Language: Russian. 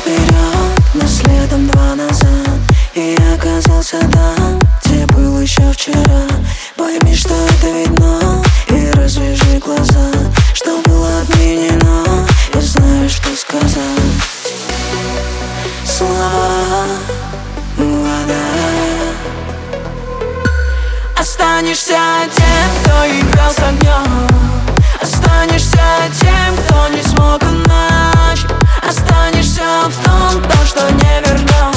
вперед, но следом два назад. И я оказался там, где был еще вчера. Пойми, что это видно, и развяжи глаза. Что было отменено, я знаю, что сказать. Слова, вода. Останешься тем, кто играл с огнем. Останешься тем, кто не смог иначе. Останешься в том, что не вернешь.